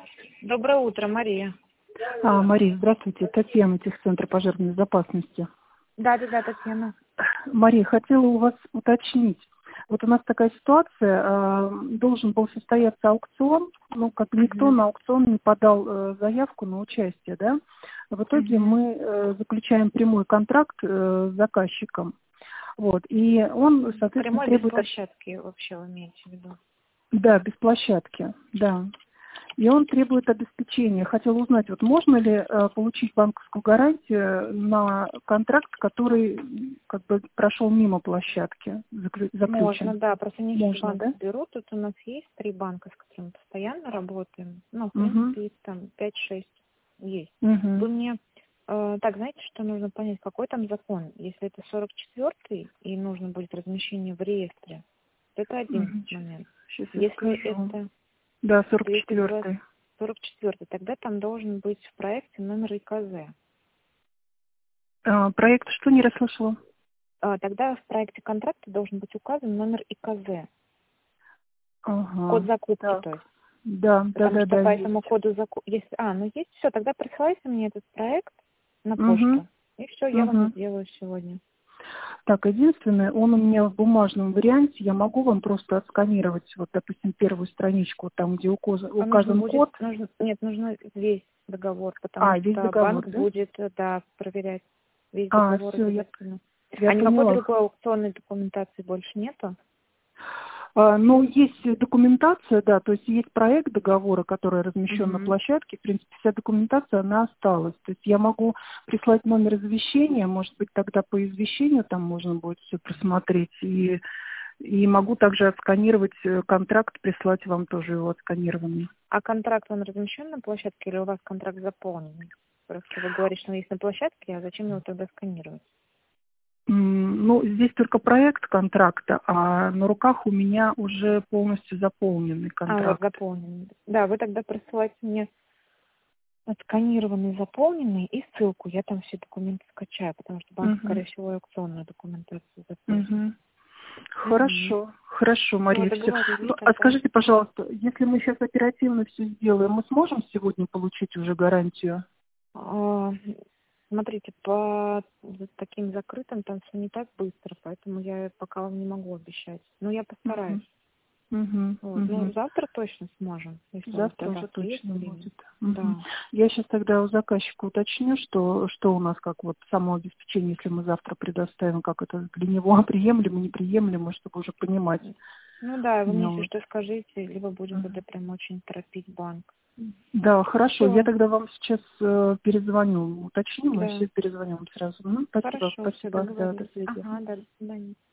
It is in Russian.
Доброе утро, Мария. Мария, здравствуйте. Татьяна, техцентр пожарной безопасности. Да, Татьяна. Мария, хотела у вас уточнить. Вот у нас такая ситуация, должен был состояться аукцион, как никто на аукцион не подал заявку на участие, да. В итоге мы заключаем прямой контракт с заказчиком. Вот, и он, соответственно, прямой требует... без площадки вообще вы имеете в виду? Да, без площадки, да. И он требует обеспечения. Хотела узнать, вот можно ли получить банковскую гарантию на контракт, который как бы прошел мимо площадки, заключен? Можно, да, просто не все можно, банки да? берут. Тут у нас есть 3 банка, с которыми постоянно работаем. В принципе, их там 5-6 есть. Вы мне, знаете, что нужно понять, какой там закон? Если это 44-й и нужно будет размещение в реестре, то это один момент. Сейчас я Если скажу. это... Да, 44-й. 44-й, тогда там должен быть в проекте номер ИКЗ. Проект что, не расслышала? Тогда в проекте контракта должен быть указан номер ИКЗ. Ага. Код закупки, Так. то есть. Да, Потому что по этому есть. коду закупки... есть, все, тогда присылайте мне этот проект на почту. И все, я вам сделаю сегодня. Так, единственное, он у меня в бумажном варианте, я могу вам просто отсканировать, вот, допустим, первую страничку, там, где указан код. Нужно весь договор, потому весь что договор, банк да? будет, проверять весь договор Все, я обязательно. Никакой поняла. другой аукционной документации больше нету? Есть документация, да, то есть есть проект договора, который размещен на площадке, в принципе, вся документация, она осталась. То есть я могу прислать номер извещения, может быть, тогда по извещению там можно будет все просмотреть, и могу также отсканировать контракт, прислать вам тоже его отсканированный. А контракт, он размещен на площадке или у вас контракт заполненный? Просто вы говорите, что он есть на площадке, а зачем его тогда сканировать? Здесь только проект контракта, а на руках у меня уже полностью заполненный контракт. Вот заполненный. Да, вы тогда присылайте мне отсканированный, заполненный и ссылку. Я там все документы скачаю, потому что банк, скорее всего, аукционную документацию заполнит. Хорошо, Мария, все. Скажите, пожалуйста, если мы сейчас оперативно все сделаем, мы сможем сегодня получить уже гарантию? Смотрите, по таким закрытым там все не так быстро, поэтому я пока вам не могу обещать. Но я постараюсь. Завтра точно сможем. Завтра уже точно будет. Да. Я сейчас тогда у заказчика уточню, что у нас как вот само обеспечение, если мы завтра предоставим, как это для него приемлемо, неприемлемо, чтобы уже понимать. Вы мне если что скажите, либо будем тогда прям очень торопить банк. Да, хорошо. Я тогда вам сейчас перезвоню, уточним, и все перезвоним сразу. Спасибо, Хорошо, спасибо. все, До свидания. до свидания.